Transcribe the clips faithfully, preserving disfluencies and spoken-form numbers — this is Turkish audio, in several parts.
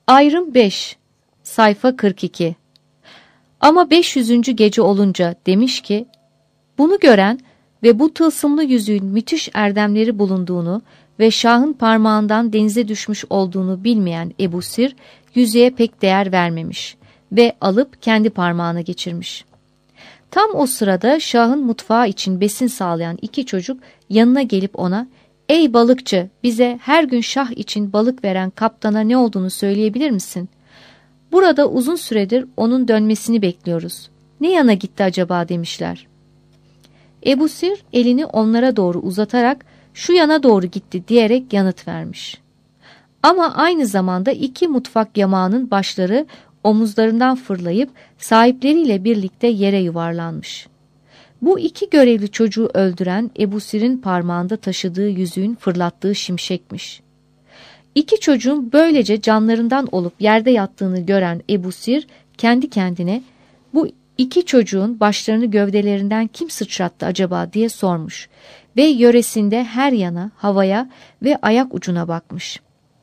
Ayrım beş, sayfa kırk iki. Ama beş yüzüncü gece olunca demiş ki, bunu gören ve bu tılsımlı yüzüğün müthiş erdemleri bulunduğunu ve Şah'ın parmağından denize düşmüş olduğunu bilmeyen Ebu Sir, yüzüğe pek değer vermemiş ve alıp kendi parmağına geçirmiş. Tam o sırada Şah'ın mutfağı için besin sağlayan iki çocuk yanına gelip ona, ''Ey balıkçı, bize her gün Şah için balık veren kaptana ne olduğunu söyleyebilir misin? Burada uzun süredir onun dönmesini bekliyoruz. Ne yana gitti acaba?'' demişler. Ebu Sir elini onlara doğru uzatarak şu yana doğru gitti diyerek yanıt vermiş. Ama aynı zamanda iki mutfak yamağının başları omuzlarından fırlayıp sahipleriyle birlikte yere yuvarlanmış. Bu iki görevli çocuğu öldüren Ebu Sir'in parmağında taşıdığı yüzüğün fırlattığı şimşekmiş. İki çocuğun böylece canlarından olup yerde yattığını gören Ebu Sir kendi kendine, bu iki çocuğun başlarını gövdelerinden kim sıçrattı acaba diye sormuş ve yöresinde her yana, havaya ve ayak ucuna bakmış.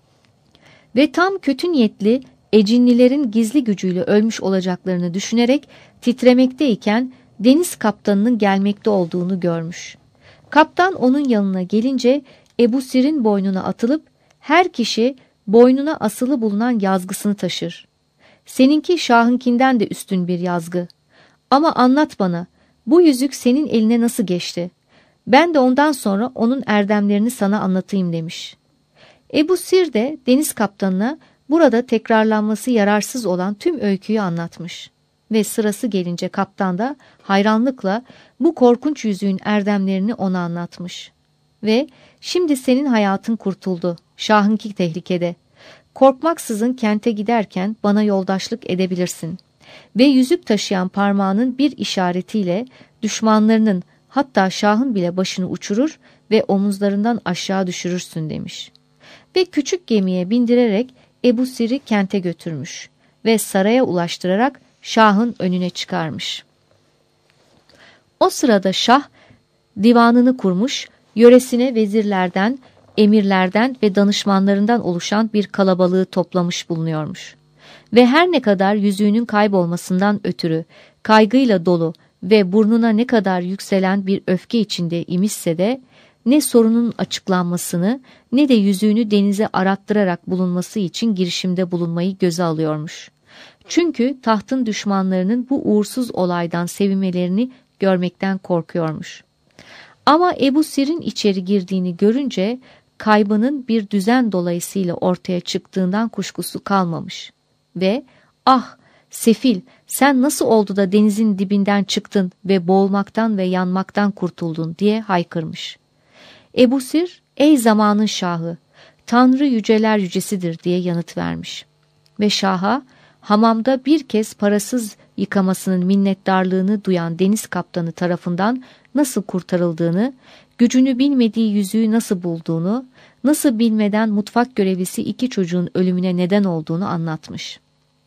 Ve tam kötü niyetli ecinlilerin gizli gücüyle ölmüş olacaklarını düşünerek titremekteyken deniz kaptanının gelmekte olduğunu görmüş. Kaptan onun yanına gelince Ebu Sir'in boynuna atılıp, her kişi boynuna asılı bulunan yazgısını taşır. Seninki Şah'ınkinden de üstün bir yazgı. Ama anlat bana, bu yüzük senin eline nasıl geçti? Ben de ondan sonra onun erdemlerini sana anlatayım demiş. Ebu Sir de deniz kaptanına burada tekrarlanması yararsız olan tüm öyküyü anlatmış. Ve sırası gelince kaptan da hayranlıkla bu korkunç yüzüğün erdemlerini ona anlatmış. Ve şimdi senin hayatın kurtuldu, Şah'ınki tehlikede. Korkmaksızın kente giderken bana yoldaşlık edebilirsin. Ve yüzük taşıyan parmağının bir işaretiyle düşmanlarının, hatta Şah'ın bile başını uçurur ve omuzlarından aşağı düşürürsün demiş. Ve küçük gemiye bindirerek Ebu Sir'i kente götürmüş ve saraya ulaştırarak Şah'ın önüne çıkarmış. O sırada Şah divanını kurmuş, yöresine vezirlerden, emirlerden ve danışmanlarından oluşan bir kalabalığı toplamış bulunuyormuş. Ve her ne kadar yüzüğünün kaybolmasından ötürü kaygıyla dolu ve burnuna ne kadar yükselen bir öfke içinde imişse de, ne sorunun açıklanmasını ne de yüzüğünü denize arattırarak bulunması için girişimde bulunmayı göze alıyormuş. Çünkü tahtın düşmanlarının bu uğursuz olaydan sevinmelerini görmekten korkuyormuş. Ama Ebu Sir'in içeri girdiğini görünce kaybının bir düzen dolayısıyla ortaya çıktığından kuşkusu kalmamış. Ve ah sefil, sen nasıl oldu da denizin dibinden çıktın ve boğulmaktan ve yanmaktan kurtuldun diye haykırmış. Ebu Sir, ey zamanın şahı, Tanrı yüceler yücesidir diye yanıt vermiş. Ve Şah'a hamamda bir kez parasız yıkamasının minnettarlığını duyan deniz kaptanı tarafından nasıl kurtarıldığını, gücünü bilmediği yüzüğü nasıl bulduğunu, nasıl bilmeden mutfak görevlisi iki çocuğun ölümüne neden olduğunu anlatmış.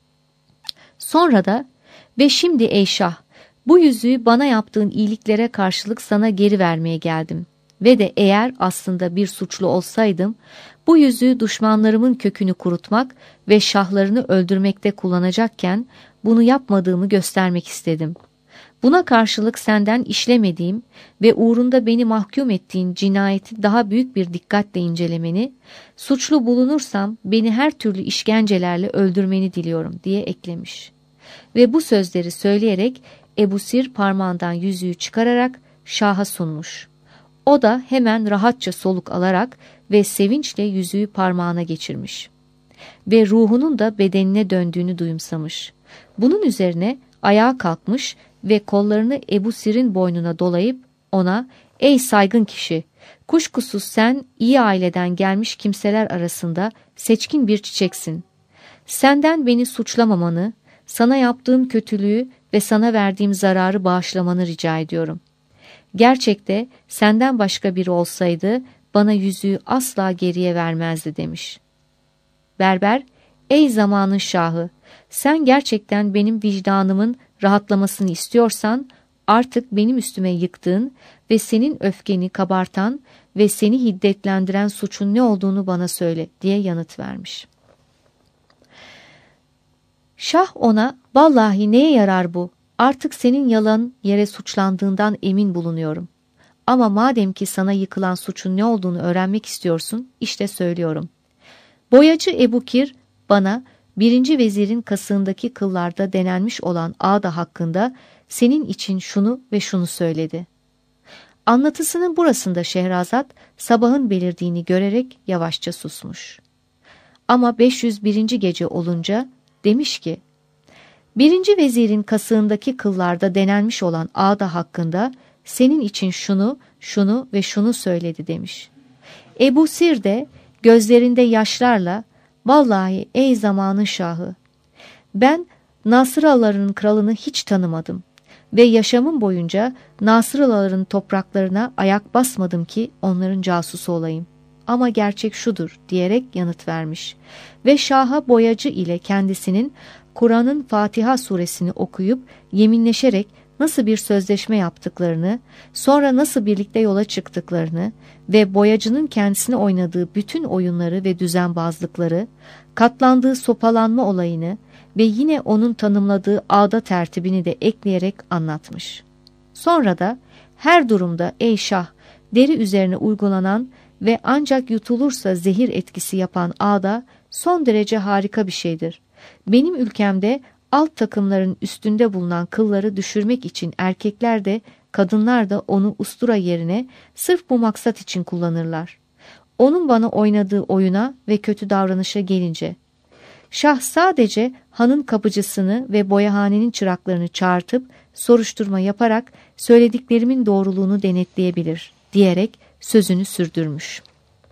Sonra da, ve şimdi ey Şah, bu yüzüğü bana yaptığın iyiliklere karşılık sana geri vermeye geldim. Ve de eğer aslında bir suçlu olsaydım, bu yüzüğü düşmanlarımın kökünü kurutmak ve şahlarını öldürmekte kullanacakken bunu yapmadığımı göstermek istedim. Buna karşılık senden işlemediğim ve uğrunda beni mahkum ettiğin cinayeti daha büyük bir dikkatle incelemeni, suçlu bulunursam beni her türlü işkencelerle öldürmeni diliyorum diye eklemiş. Ve bu sözleri söyleyerek Ebu Sir parmağından yüzüğü çıkararak Şah'a sunmuş. O da hemen rahatça soluk alarak ve sevinçle yüzüğü parmağına geçirmiş. Ve ruhunun da bedenine döndüğünü duyumsamış. Bunun üzerine ayağa kalkmış ve kollarını Ebu Sir'in boynuna dolayıp ona, ''Ey saygın kişi, kuşkusuz sen iyi aileden gelmiş kimseler arasında seçkin bir çiçeksin. Senden beni suçlamamanı, sana yaptığım kötülüğü ve sana verdiğim zararı bağışlamanı rica ediyorum. Gerçekte senden başka biri olsaydı bana yüzüğü asla geriye vermezdi.'' demiş. Berber, ''Ey zamanın şahı, sen gerçekten benim vicdanımın rahatlamasını istiyorsan artık benim üstüme yıktığın ve senin öfkeni kabartan ve seni hiddetlendiren suçun ne olduğunu bana söyle diye yanıt vermiş. Şah ona, vallahi neye yarar bu? Artık senin yalan yere suçlandığından emin bulunuyorum. Ama madem ki sana yıkılan suçun ne olduğunu öğrenmek istiyorsun, işte söylüyorum. Boyacı Ebukir bana birinci vezirin kasığındaki kıllarda denenmiş olan ağda hakkında senin için şunu ve şunu söyledi. Anlatısının burasında Şehrazat sabahın belirdiğini görerek yavaşça susmuş. Ama beş yüz birinci gece olunca demiş ki, birinci vezirin kasığındaki kıllarda denenmiş olan ağda hakkında senin için şunu, şunu ve şunu söyledi demiş. Ebu Sir de gözlerinde yaşlarla, vallahi ey zamanın şahı, ben Nasıralıların kralını hiç tanımadım ve yaşamım boyunca Nasıralıların topraklarına ayak basmadım ki onların casusu olayım. Ama gerçek şudur diyerek yanıt vermiş ve Şah'a boyacı ile kendisinin Kur'an'ın Fatiha suresini okuyup yeminleşerek nasıl bir sözleşme yaptıklarını, sonra nasıl birlikte yola çıktıklarını ve boyacının kendisine oynadığı bütün oyunları ve düzenbazlıkları, katlandığı sopalanma olayını ve yine onun tanımladığı ağda tertibini de ekleyerek anlatmış. Sonra da her durumda ey şah, deri üzerine uygulanan ve ancak yutulursa zehir etkisi yapan ağda son derece harika bir şeydir. Benim ülkemde alt takımların üstünde bulunan kılları düşürmek için erkekler de kadınlar da onu ustura yerine sırf bu maksat için kullanırlar. Onun bana oynadığı oyuna ve kötü davranışa gelince, Şah sadece hanın kapıcısını ve boyahanenin çıraklarını çağırtıp soruşturma yaparak söylediklerimin doğruluğunu denetleyebilir diyerek sözünü sürdürmüş.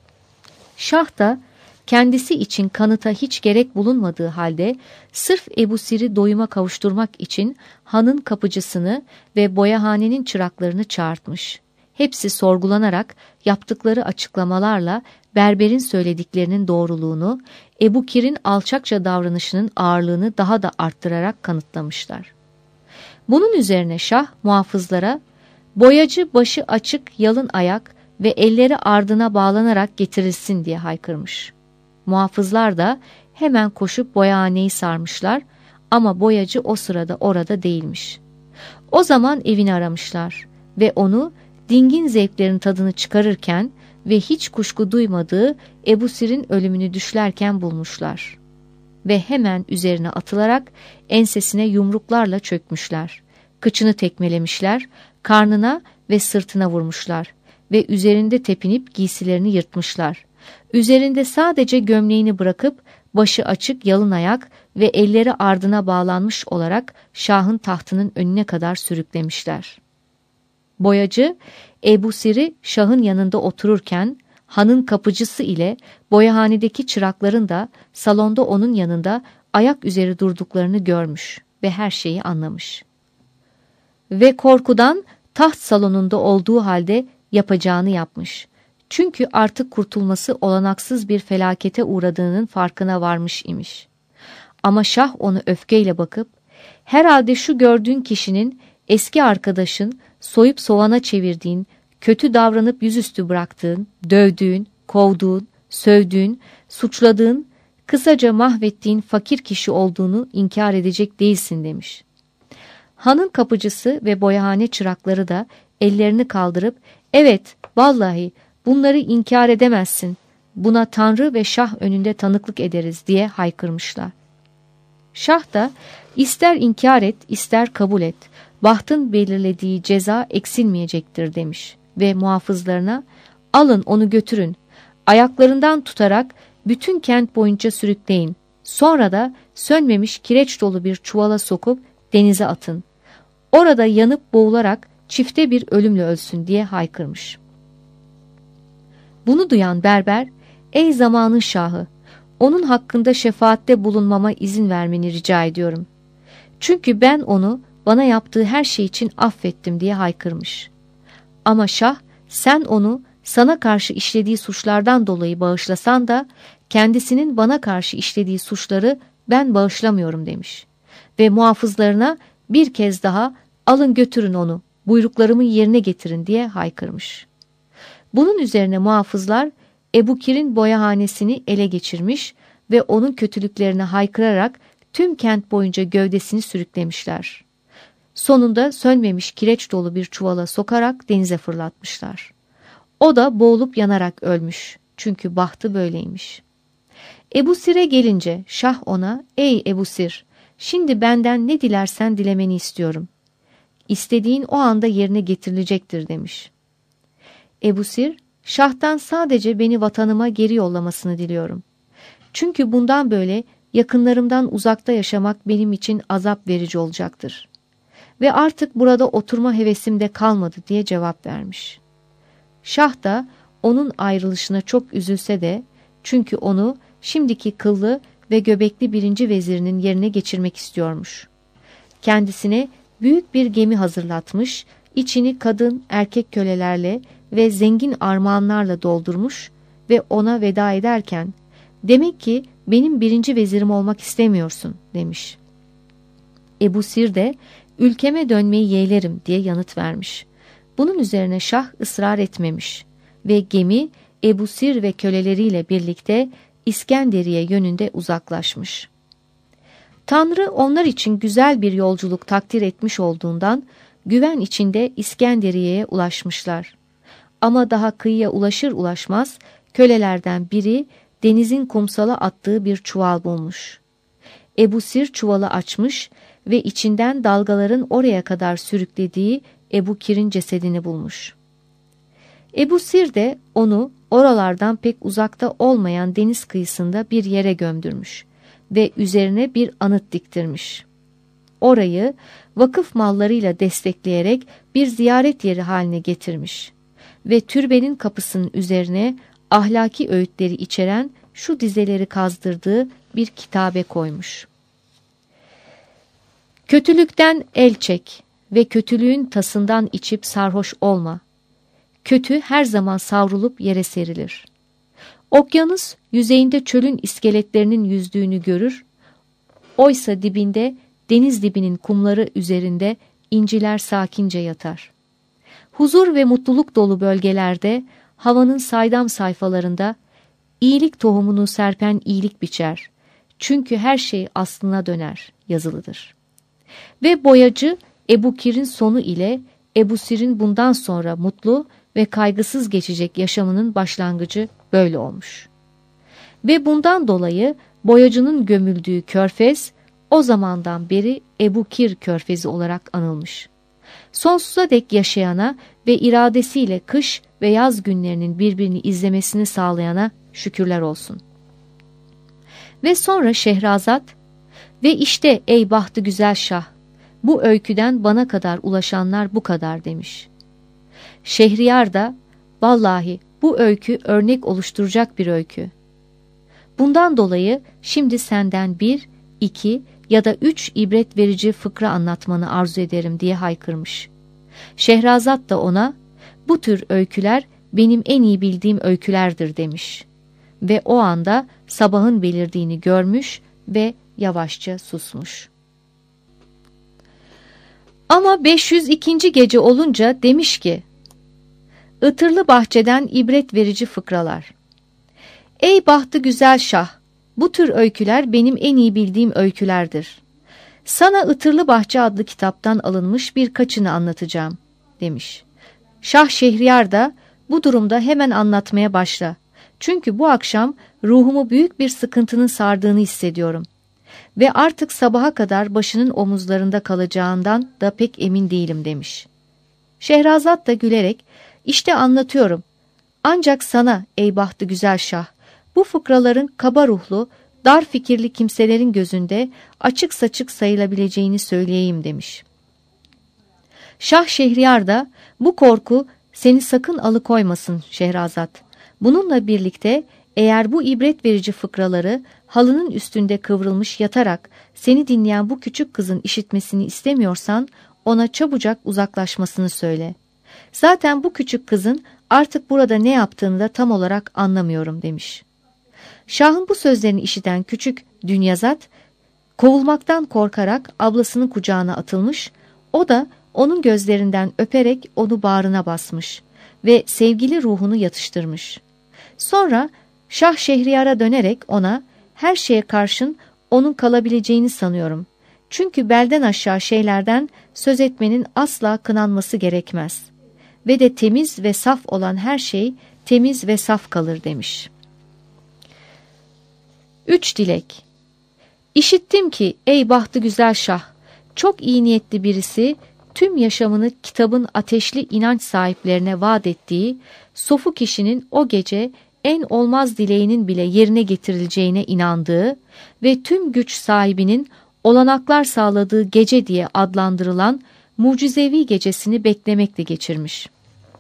Şah da kendisi için kanıta hiç gerek bulunmadığı halde sırf Ebu Sir'i doyuma kavuşturmak için hanın kapıcısını ve boyahanenin çıraklarını çağırtmış. Hepsi sorgulanarak yaptıkları açıklamalarla berberin söylediklerinin doğruluğunu, Ebu Kir'in alçakça davranışının ağırlığını daha da arttırarak kanıtlamışlar. Bunun üzerine Şah muhafızlara, boyacı başı açık yalın ayak ve elleri ardına bağlanarak getirilsin diye haykırmış. Muhafızlar da hemen koşup boyahaneyi sarmışlar ama boyacı o sırada orada değilmiş. O zaman evini aramışlar ve onu dingin zevklerin tadını çıkarırken ve hiç kuşku duymadığı Ebu Sir'in ölümünü düşlerken bulmuşlar. Ve hemen üzerine atılarak ensesine yumruklarla çökmüşler. Kıçını tekmelemişler, karnına ve sırtına vurmuşlar ve üzerinde tepinip giysilerini yırtmışlar. Üzerinde sadece gömleğini bırakıp başı açık yalın ayak ve elleri ardına bağlanmış olarak Şah'ın tahtının önüne kadar sürüklemişler. Boyacı Ebu Sir'i Şah'ın yanında otururken hanın kapıcısı ile boyahanedeki çırakların da salonda onun yanında ayak üzeri durduklarını görmüş ve her şeyi anlamış. Ve korkudan taht salonunda olduğu halde yapacağını yapmış. Çünkü artık kurtulması olanaksız bir felakete uğradığının farkına varmış imiş. Ama Şah onu öfkeyle bakıp, herhalde şu gördüğün kişinin eski arkadaşın soyup soğana çevirdiğin, kötü davranıp yüzüstü bıraktığın, dövdüğün, kovduğun, sövdüğün, suçladığın, kısaca mahvettiğin fakir kişi olduğunu inkar edecek değilsin demiş. Hanın kapıcısı ve boyahane çırakları da ellerini kaldırıp, evet vallahi bunları inkar edemezsin, buna Tanrı ve Şah önünde tanıklık ederiz diye haykırmışlar. Şah da ister inkar et, ister kabul et, bahtın belirlediği ceza eksilmeyecektir demiş ve muhafızlarına alın onu götürün, ayaklarından tutarak bütün kent boyunca sürükleyin, sonra da sönmemiş kireç dolu bir çuvala sokup denize atın. Orada yanıp boğularak çifte bir ölümle ölsün diye haykırmış. Bunu duyan berber, ey zamanın şahı, onun hakkında şefaatte bulunmama izin vermeni rica ediyorum. Çünkü ben onu bana yaptığı her şey için affettim diye haykırmış. Ama Şah, sen onu sana karşı işlediği suçlardan dolayı bağışlasan da kendisinin bana karşı işlediği suçları ben bağışlamıyorum demiş. Ve muhafızlarına bir kez daha alın götürün onu, buyruklarımı yerine getirin diye haykırmış. Bunun üzerine muhafızlar Ebu Kir'in boyahanesini ele geçirmiş ve onun kötülüklerine haykırarak tüm kent boyunca gövdesini sürüklemişler. Sonunda sönmemiş kireç dolu bir çuvala sokarak denize fırlatmışlar. O da boğulup yanarak ölmüş. Çünkü bahtı böyleymiş. Ebu Sir'e gelince şah ona, ''Ey Ebu Sir, şimdi benden ne dilersen dilemeni istiyorum. İstediğin o anda yerine getirilecektir.'' demiş. Ebu Sir, ''Şah'tan sadece beni vatanıma geri yollamasını diliyorum. Çünkü bundan böyle yakınlarımdan uzakta yaşamak benim için azap verici olacaktır. Ve artık burada oturma hevesim de kalmadı.'' diye cevap vermiş. Şah da onun ayrılışına çok üzülse de, çünkü onu şimdiki kıllı ve göbekli birinci vezirinin yerine geçirmek istiyormuş. Kendisine büyük bir gemi hazırlatmış, içini kadın, erkek kölelerle ve zengin armağanlarla doldurmuş ve ona veda ederken, ''Demek ki benim birinci vezirim olmak istemiyorsun.'' demiş. Ebu Sir de, ''Ülkeme dönmeyi yeğlerim.'' diye yanıt vermiş. Bunun üzerine şah ısrar etmemiş ve gemi Ebu Sir ve köleleriyle birlikte İskenderiye yönünde uzaklaşmış. Tanrı onlar için güzel bir yolculuk takdir etmiş olduğundan güven içinde İskenderiye'ye ulaşmışlar. Ama daha kıyıya ulaşır ulaşmaz kölelerden biri denizin kumsala attığı bir çuval bulmuş. Ebu Sir çuvalı açmış ve içinden dalgaların oraya kadar sürüklediği Ebu Kir'in cesedini bulmuş. Ebu Sir de onu oralardan pek uzakta olmayan deniz kıyısında bir yere gömdürmüş ve üzerine bir anıt diktirmiş. Orayı vakıf mallarıyla destekleyerek bir ziyaret yeri haline getirmiş ve türbenin kapısının üzerine ahlaki öğütleri içeren şu dizeleri kazdırdığı bir kitabe koymuş. Kötülükten el çek ve kötülüğün tasından içip sarhoş olma. Kötü her zaman savrulup yere serilir. Okyanus yüzeyinde çölün iskeletlerinin yüzdüğünü görür, oysa dibinde deniz dibinin kumları üzerinde inciler sakince yatar. Huzur ve mutluluk dolu bölgelerde, havanın saydam sayfalarında iyilik tohumunu serpen iyilik biçer. Çünkü her şey aslına döner yazılıdır. Ve boyacı Ebu Kir'in sonu ile Ebu Sir'in bundan sonra mutlu ve kaygısız geçecek yaşamının başlangıcı böyle olmuş. Ve bundan dolayı boyacının gömüldüğü körfez o zamandan beri Ebu Kir körfezi olarak anılmış. Sonsuza dek yaşayana ve iradesiyle kış ve yaz günlerinin birbirini izlemesini sağlayana şükürler olsun. Ve sonra Şehrazat, ve işte ey bahtı güzel şah, bu öyküden bana kadar ulaşanlar bu kadar demiş. Şehriyar da, vallahi bu öykü örnek oluşturacak bir öykü. Bundan dolayı şimdi senden bir, iki ya da üç ibret verici fıkra anlatmanı arzu ederim diye haykırmış. Şehrazat da ona, bu tür öyküler benim en iyi bildiğim öykülerdir demiş. Ve o anda sabahın belirdiğini görmüş ve yavaşça susmuş. Ama beş yüz ikinci gece olunca demiş ki, Itırlı bahçeden ibret verici fıkralar. Ey bahtı güzel şah, bu tür öyküler benim en iyi bildiğim öykülerdir. Sana Itırlı Bahçe adlı kitaptan alınmış birkaçını anlatacağım demiş. Şah Şehriyar da bu durumda hemen anlatmaya başla. Çünkü bu akşam ruhumu büyük bir sıkıntının sardığını hissediyorum. Ve artık sabaha kadar başının omuzlarında kalacağından da pek emin değilim demiş. Şehrazat da gülerek, işte anlatıyorum. Ancak sana ey bahtı güzel şah, bu fıkraların kaba ruhlu, dar fikirli kimselerin gözünde açık saçık sayılabileceğini söyleyeyim demiş. Şah Şehriyar da bu korku seni sakın alıkoymasın Şehrazat. Bununla birlikte eğer bu ibret verici fıkraları halının üstünde kıvrılmış yatarak seni dinleyen bu küçük kızın işitmesini istemiyorsan ona çabucak uzaklaşmasını söyle. Zaten bu küçük kızın artık burada ne yaptığını da tam olarak anlamıyorum demiş. Şahın bu sözlerini işiten küçük Dünyazat kovulmaktan korkarak ablasının kucağına atılmış, o da onun gözlerinden öperek onu bağrına basmış ve sevgili ruhunu yatıştırmış. Sonra Şah Şehriyar'a dönerek ona her şeye karşın onun kalabileceğini sanıyorum. Çünkü belden aşağı şeylerden söz etmenin asla kınanması gerekmez. Ve de temiz ve saf olan her şey temiz ve saf kalır demiş. Üç dilek. İşittim ki ey bahtı güzel şah, çok iyi niyetli birisi tüm yaşamını kitabın ateşli inanç sahiplerine vaat ettiği sofu kişinin o gece en olmaz dileğinin bile yerine getirileceğine inandığı ve tüm güç sahibinin olanaklar sağladığı gece diye adlandırılan mucizevi gecesini beklemekle geçirmiş.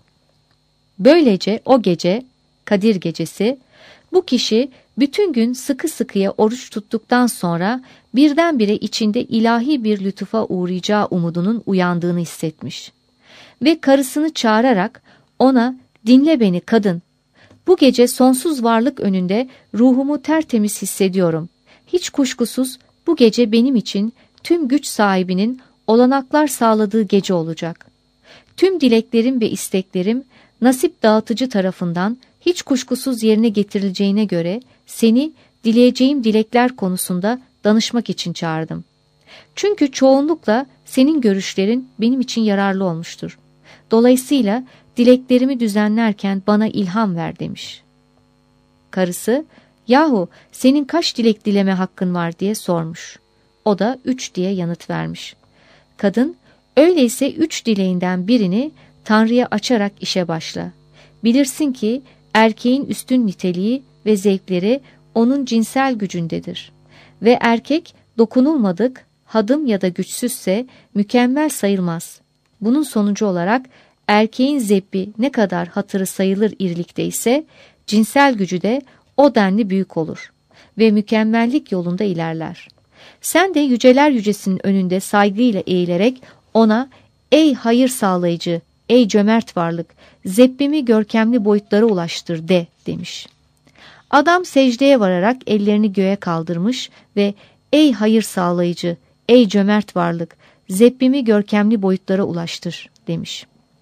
Böylece o gece, Kadir Gecesi, bu kişi bütün gün sıkı sıkıya oruç tuttuktan sonra birdenbire içinde ilahi bir lütufa uğrayacağı umudunun uyandığını hissetmiş. Ve karısını çağırarak ona "Dinle beni kadın, bu gece sonsuz varlık önünde ruhumu tertemiz hissediyorum. Hiç kuşkusuz bu gece benim için tüm güç sahibinin olanaklar sağladığı gece olacak. Tüm dileklerim ve isteklerim nasip dağıtıcı tarafından hiç kuşkusuz yerine getirileceğine göre seni dileyeceğim dilekler konusunda danışmak için çağırdım. Çünkü çoğunlukla senin görüşlerin benim için yararlı olmuştur. Dolayısıyla dileklerimi düzenlerken bana ilham ver demiş. Karısı, yahu senin kaç dilek dileme hakkın var diye sormuş. O da üç diye yanıt vermiş. Kadın, öyleyse üç dileğinden birini Tanrı'ya açarak işe başla. Bilirsin ki erkeğin üstün niteliği ve zevkleri onun cinsel gücündedir. Ve erkek dokunulmadık, hadım ya da güçsüzse mükemmel sayılmaz. Bunun sonucu olarak erkeğin zevki ne kadar hatırı sayılır irilikteyse cinsel gücü de o denli büyük olur ve mükemmellik yolunda ilerler. Sen de yüceler yücesinin önünde saygıyla eğilerek ona ey hayır sağlayıcı, ey cömert varlık, zebbimi görkemli boyutlara ulaştır de demiş. Adam secdeye vararak ellerini göğe kaldırmış ve ey hayır sağlayıcı, ey cömert varlık, zebbimi görkemli boyutlara ulaştır demiş.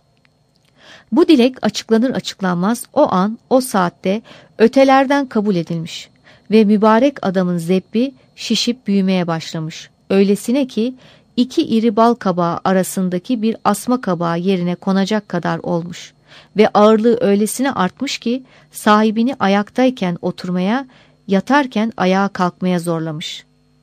Bu dilek açıklanır açıklanmaz o an, o saatte ötelerden kabul edilmiş ve mübarek adamın zebbi şişip büyümeye başlamış. Öylesine ki iki iri bal kabağı arasındaki bir asma kabağı yerine konacak kadar olmuş ve ağırlığı öylesine artmış ki sahibini ayaktayken oturmaya, yatarken ayağa kalkmaya zorlamış.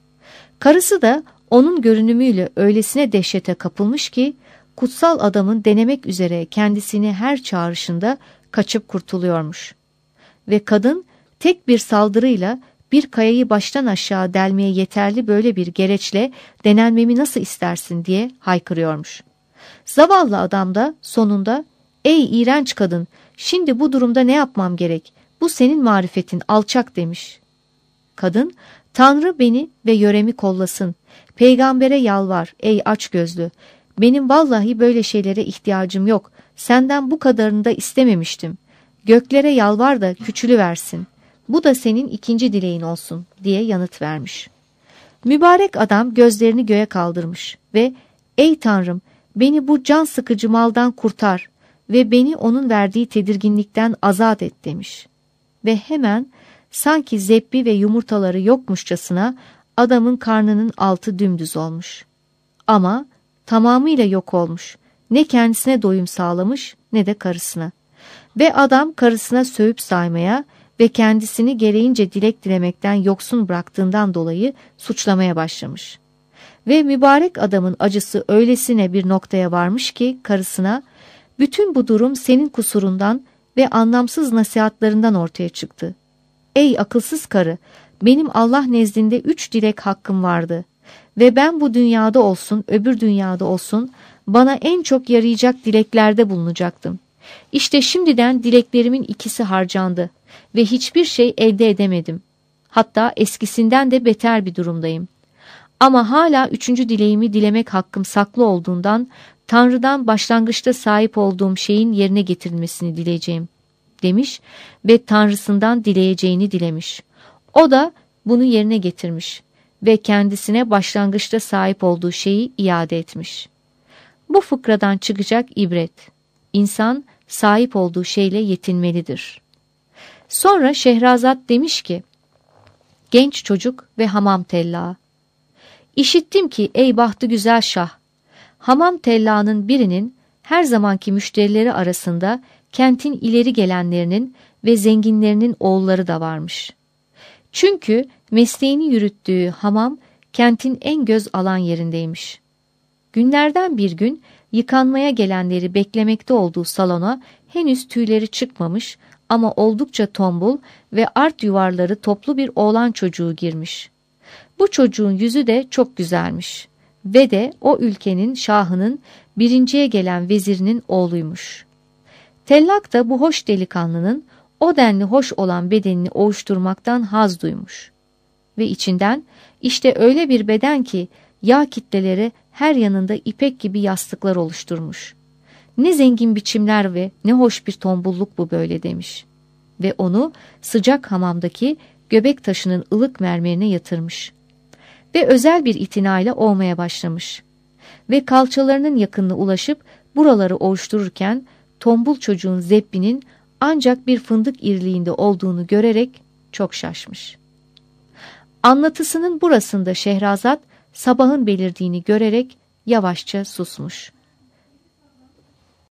Karısı da onun görünümüyle öylesine dehşete kapılmış ki kutsal adamın denemek üzere kendisini her çağrışında kaçıp kurtuluyormuş. Ve kadın tek bir saldırıyla bir kayayı baştan aşağı delmeye yeterli böyle bir gereçle denenmemi nasıl istersin diye haykırıyormuş. Zavallı adam da sonunda ey iğrenç kadın, şimdi bu durumda ne yapmam gerek? Bu senin marifetin alçak demiş. Kadın, Tanrı beni ve yöremi kollasın. Peygambere yalvar ey açgözlü. Benim vallahi böyle şeylere ihtiyacım yok. Senden bu kadarını da istememiştim. Göklere yalvar da küçülüversin. Bu da senin ikinci dileğin olsun diye yanıt vermiş. Mübarek adam gözlerini göğe kaldırmış ve ey Tanrım beni bu can sıkıcı maldan kurtar ve beni onun verdiği tedirginlikten azat et demiş. Ve hemen sanki zebbi ve yumurtaları yokmuşçasına adamın karnının altı dümdüz olmuş. Ama tamamıyla yok olmuş. Ne kendisine doyum sağlamış ne de karısına. Ve adam karısına sövüp saymaya ve kendisini gereğince dilek dilemekten yoksun bıraktığından dolayı suçlamaya başlamış. Ve mübarek adamın acısı öylesine bir noktaya varmış ki karısına, bütün bu durum senin kusurundan ve anlamsız nasihatlarından ortaya çıktı. Ey akılsız karı, benim Allah nezdinde üç dilek hakkım vardı ve ben bu dünyada olsun, öbür dünyada olsun bana en çok yarayacak dileklerde bulunacaktım. İşte şimdiden dileklerimin ikisi harcandı ve hiçbir şey elde edemedim. Hatta eskisinden de beter bir durumdayım. Ama hala üçüncü dileğimi dilemek hakkım saklı olduğundan Tanrı'dan başlangıçta sahip olduğum şeyin yerine getirilmesini dileyeceğim demiş ve Tanrısından dileyeceğini dilemiş. O da bunu yerine getirmiş ve kendisine başlangıçta sahip olduğu şeyi iade etmiş. Bu fıkradan çıkacak ibret, İnsan sahip olduğu şeyle yetinmelidir. Sonra Şehrazat demiş ki, genç çocuk ve hamam tellağı. İşittim ki ey bahtı güzel şah, hamam tellağının birinin her zamanki müşterileri arasında kentin ileri gelenlerinin ve zenginlerinin oğulları da varmış. Çünkü mesleğini yürüttüğü hamam kentin en göz alan yerindeymiş. Günlerden bir gün yıkanmaya gelenleri beklemekte olduğu salona henüz tüyleri çıkmamış ama oldukça tombul ve art yuvarları toplu bir oğlan çocuğu girmiş. Bu çocuğun yüzü de çok güzelmiş ve de o ülkenin şahının birinciye gelen vezirinin oğluymuş. Tellak da bu hoş delikanlının o denli hoş olan bedenini ovuşturmaktan haz duymuş. Ve içinden işte öyle bir beden ki yağ kitleleri her yanında ipek gibi yastıklar oluşturmuş. Ne zengin biçimler ve ne hoş bir tombulluk bu böyle demiş. Ve onu sıcak hamamdaki göbek taşının ılık mermerine yatırmış. Ve özel bir itinayla ovmaya başlamış. Ve kalçalarının yakınına ulaşıp buraları ovuştururken tombul çocuğun zebbinin ancak bir fındık iriliğinde olduğunu görerek çok şaşmış. Anlatısının burasında Şehrazat sabahın belirdiğini görerek yavaşça susmuş.